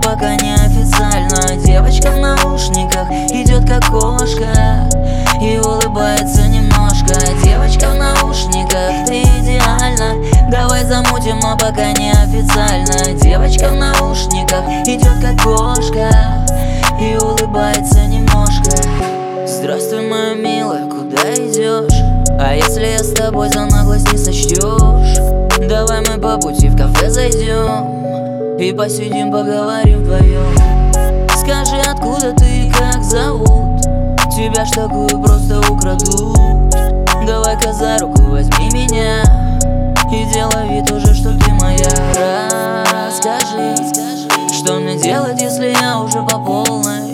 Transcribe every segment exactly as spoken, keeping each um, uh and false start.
пока не официально. Девочка в наушниках идет как кошка и улыбается немножко. Девочка в наушниках, ты идеальна, давай замутим, а пока не официально. Девочка в наушниках идет как кошка и улыбается немножко. Здравствуй, моя милая, куда идешь? А если я с тобой за наглость не сочтешь? Давай мы по пути в кафе зайдем и посидим, поговорим вдвоем. Скажи, откуда ты и как зовут? Тебя ж такую просто украдут. Давай-ка за руку возьми меня и делай вид уже, что ты моя. Расскажи, что мне делать, если я уже по полной?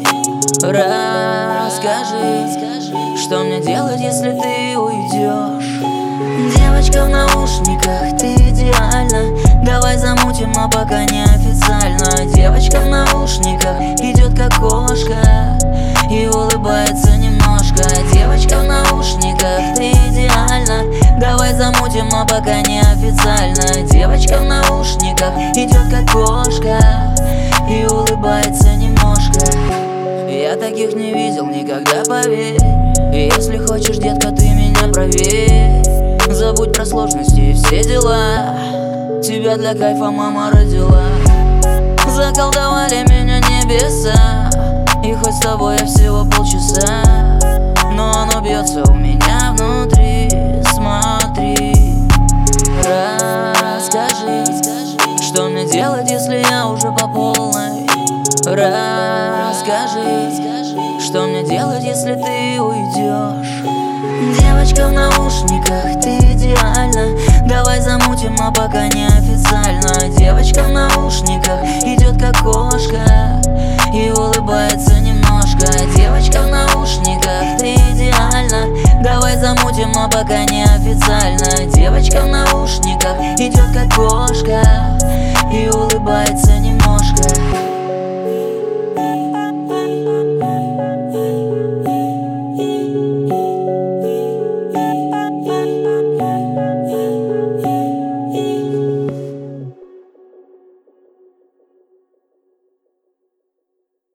Расскажи, что мне делать, если ты уйдешь? Девочка в наушниках, ты идеальна, давай замутим, а пока не официально. Девочка в наушниках идет как кошка и улыбается немножко. Девочка в наушниках, ты идеальна, давай замутим, а пока не официально. Девочка в наушниках идет как кошка и улыбается немножко. Я таких не видел никогда, поверь. И если хочешь, детка, ты меня проверь. Забудь про сложности и все дела, тебя для кайфа мама родила. Заколдовали меня небеса, и хоть с тобой я всего полчаса, но оно бьется у меня внутри. Смотри, расскажи, что мне делать, если я уже по полной? Расскажи, что мне делать, если ты уйдешь? Девочка в наушниках, ты идеальна, давай замутим, а пока не официально. Девочка в наушниках идет как кошка и улыбается немножко. Девочка в наушниках, ты идеальна, давай замутим, а пока не официально. Девочка в наушниках идет как кошка и улыбается немножко.